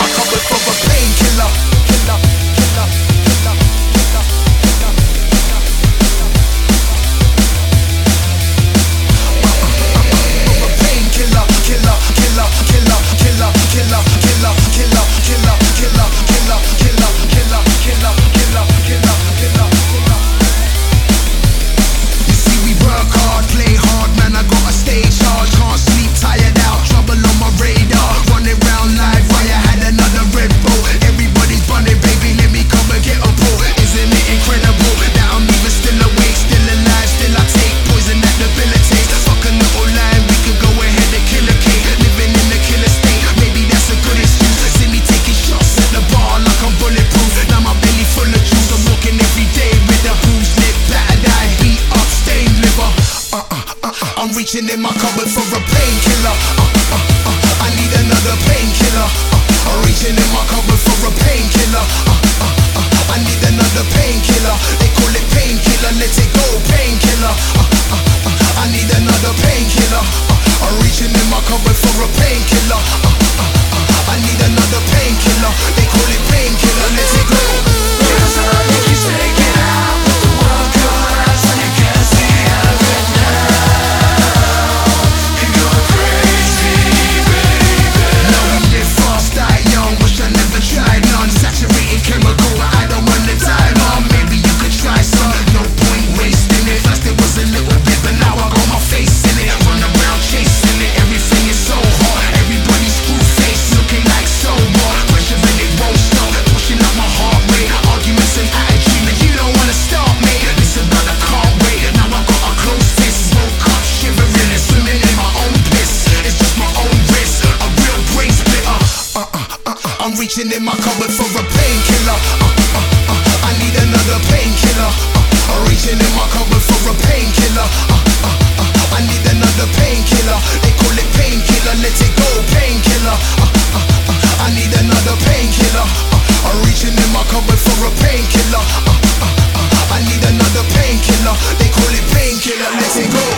my cupboard for a painkiller. Killer, killer, killer, killer, killer, killer. Painkiller, killer, killer, killer, killer, killer, killer, killer, killer, killer, killer, killer, killer, killer, killer, killer, killer, killer. You see, we work hard, play hard, man. I got a stage charge, can't sleep, tired out, trouble on my radar. Running round live, why I had another Red Bull. Everybody's bunning, baby, let me come and get a pull. Isn't it incredible that I'm even still awake, still alive, still I take poison that debilitates. Fuck a little line, we could go ahead and kill a king. Living in the killer state, maybe that's a good excuse. See me taking shots at the bar like I'm bulletproof. Now my belly full of juice, I'm walking every day with a bruised lip, battered eye, beat up, stained liver. I'm reaching in my cupboard for a painkiller. I need another painkiller. I'm reaching in my cupboard for a painkiller. I need another painkiller. They call it painkiller, let it go, painkiller. I need another painkiller. I'm reaching in my cupboard for a painkiller. I need another painkiller. They call it painkiller, let it go. Cause I think you take it out, but the world collapses and you can't see out of it now. You're going crazy, baby. Now we live fast, die young, wish I never tried none. Saturated chemical, I don't wanna die, mom. Maybe you could try some, no point wasting it. First it was a little bit, but now I got my face in it. Run around chasing it, everything is so hard. Everybody's screw face, looking like so what? Pressure and it won't stop, pushing up my heart rate. Arguments and attitude, and you don't wanna stop me. Listen, but I can't wait, now I got a close fist. Woke up shivering and swimming in my own piss. It's just my own wrist, a real brain splitter. I'm reaching in my cupboard for a painkiller. I need another painkiller. I'm reaching in my cupboard for a painkiller. I need another painkiller. They call it painkiller, let it go, painkiller. I need another painkiller. I'm reaching in my cupboard for a painkiller. I need another painkiller. They call it painkiller, let it go.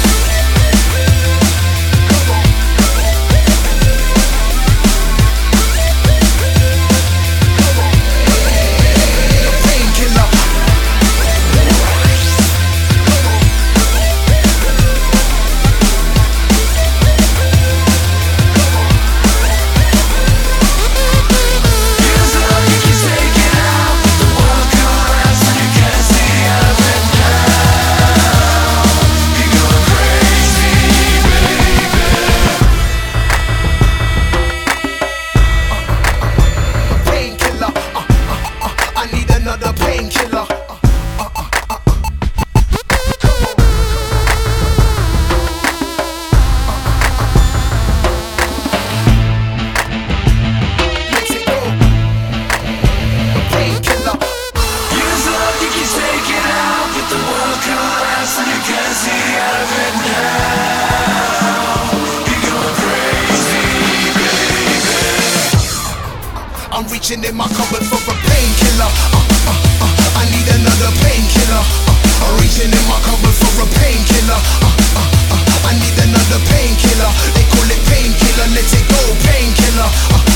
Painkiller. Let it go. Painkiller. Use love, you can take it out, but the world collapses and you can't see out of it now. You're going crazy, baby. I'm reaching in my cupboard for a painkiller. I need another painkiller. I'm reaching in my cupboard for a painkiller. I need another painkiller. They call it painkiller, let it go, painkiller.